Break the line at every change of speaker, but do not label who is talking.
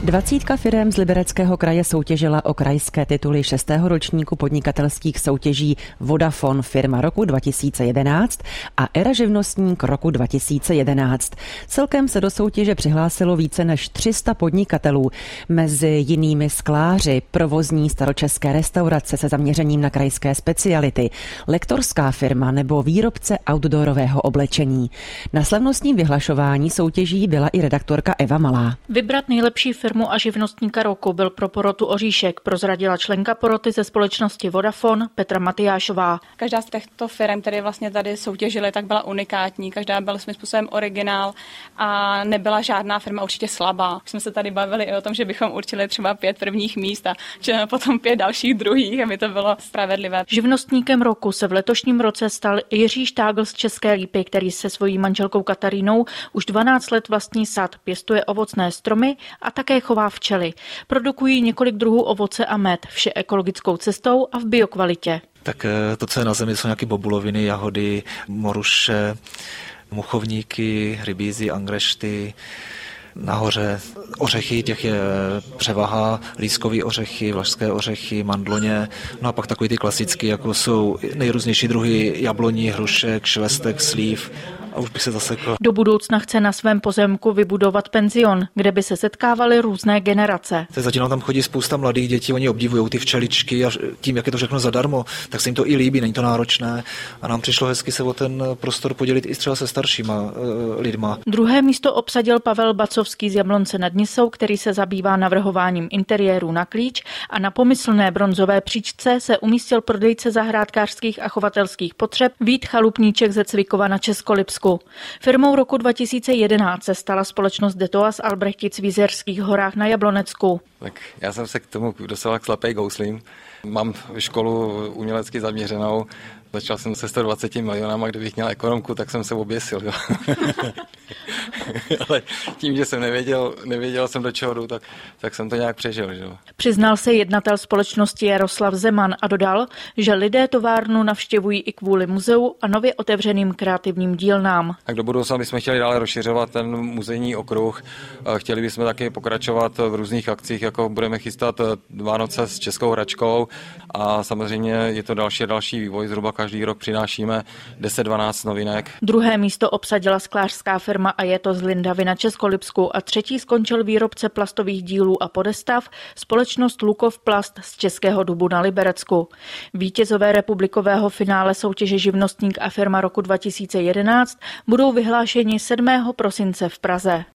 20 firem z Libereckého kraje soutěžila o krajské tituly 6. ročníku podnikatelských soutěží Vodafone firma roku 2011 a Era živnostník roku 2011. Celkem se do soutěže přihlásilo více než 300 podnikatelů, mezi jinými skláři, provozní staročeské restaurace se zaměřením na krajské speciality, lektorská firma nebo výrobce outdoorového oblečení. Na slavnostním vyhlašování soutěží byla i redaktorka Eva Malá.
Vybrat nejlepší firmu a živnostníka roku byl pro porotu Oříšek, prozradila členka poroty ze společnosti Vodafone Petra Matyášová.
Každá z těchto firm, které vlastně tady soutěžily, tak byla unikátní, každá byla svým způsobem originál a nebyla žádná firma určitě slabá. Už jsme se tady bavili i o tom, že bychom určili třeba 5 prvních míst a potom 5 dalších druhých, aby to bylo spravedlivé.
Živnostníkem roku se v letošním roce stal Jiří Štágl z České Lípy, který se svojí manželkou Katarínou už 12 let vlastní sad, pěstuje ovocné stromy a také chová včely. Produkují několik druhů ovoce a med, vše ekologickou cestou a v biokvalitě.
Tak to, co je na zemi, jsou nějaké bobuloviny, jahody, moruše, muchovníky, rybízy, angrešty. Nahoře ořechy, těch je převaha, lískový ořechy, vlašské ořechy, mandloně, no a pak takový ty klasický, jako jsou nejrůznější druhy jabloní, hrušek, švestek, slív. A už bych se zasekl.
Do budoucna chce na svém pozemku vybudovat penzion, kde by se setkávaly různé generace.
Zatím tam chodí spousta mladých dětí, oni obdivují ty včeličky a tím, jak je to všechno zadarmo, tak se jim to i líbí, není to náročné. A nám přišlo hezky se o ten prostor podělit i třeba se staršíma lidma.
Druhé místo obsadil Pavel Bacovský z Jablonce nad Nisou, který se zabývá navrhováním interiéru na klíč, a na pomyslné bronzové příčce se umístil prodejce zahrádkářských a chovatelských potřeb Vít Chalupníček ze Cvikova na Českolipsku. Firmou roku 2011 se stala společnost Detoas Albrechtic v Jizerských horách na Jablonecku.
Tak já jsem se k tomu dostal slepej gouslím. Mám školu umělecky zaměřenou. Začal jsem se 120 milionama, kdybych měl ekonomku, tak jsem se oběsil. Jo. Ale tím, že jsem nevěděl jsem do čeho jdu, tak jsem to nějak přežil. Že?
Přiznal se jednatel společnosti Jaroslav Zeman a dodal, že lidé továrnu navštěvují i kvůli muzeu a nově otevřeným kreativním dílnám.
Tak do budoucna bychom chtěli dále rozšiřovat ten muzejní okruh. Chtěli bychom taky pokračovat v různých akcích, jako budeme chystat Vánoce s českou hračkou a samozřejmě je to další vývoj. Zhruba každý rok přinášíme 10-12 novinek.
Druhé místo obsadila sklářská firma a je to z Lindavy na Českolipsku a třetí skončil výrobce plastových dílů a podestav, společnost Lukov Plast z Českého Dubu na Liberecku. Vítězové republikového finále soutěže Živnostník a firma roku 2011 budou vyhlášeni 7. prosince v Praze.